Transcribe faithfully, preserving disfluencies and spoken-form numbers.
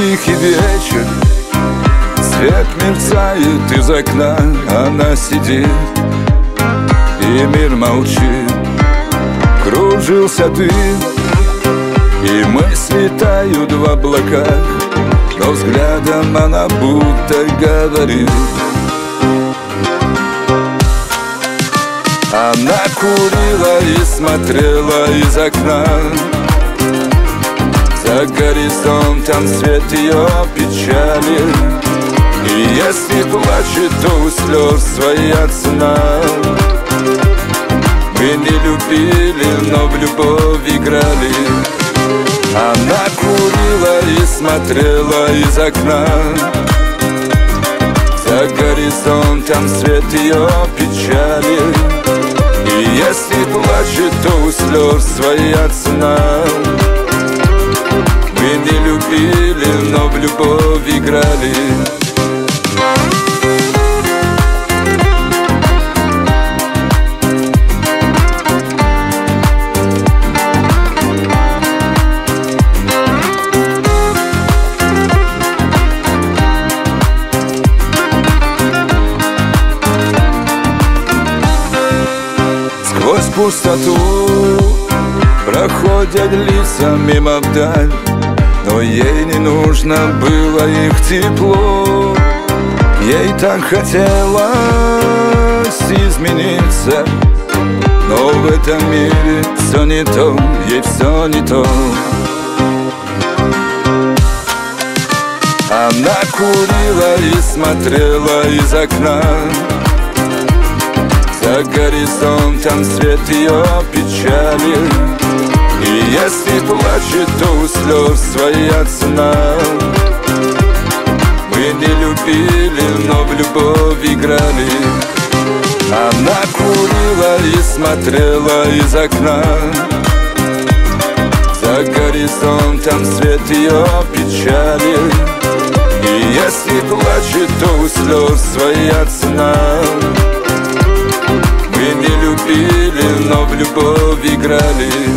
тихий вечер, свет мерцает из окна, она сидит, и мир молчит. Кружился дым, и мысли тают в облаках, но взглядом она будто говорит. Она курила и смотрела из окна, за горизонтом свет ее печали. И если плачет, то у слез своя цена. Мы не любили, но в любовь играли. Она курила и смотрела из окна, за горизонтом свет ее печали. И если плачет, то у слез своя цена. Мы не любили, но в любовь играли. Сквозь пустоту проходят лица мимо вдаль, но ей не нужно было их тепло. Ей так хотелось измениться, но в этом мире все не то, ей все не то. Она курила и смотрела из окна, за горизонтом свет ее печали. И если плачет, то у слез своя цена. Мы не любили, но в любовь играли. Она курила и смотрела из окна, за горизонтом свет ее печали. И если плачет, то у слез своя цена. Мы не любили, но в любовь играли.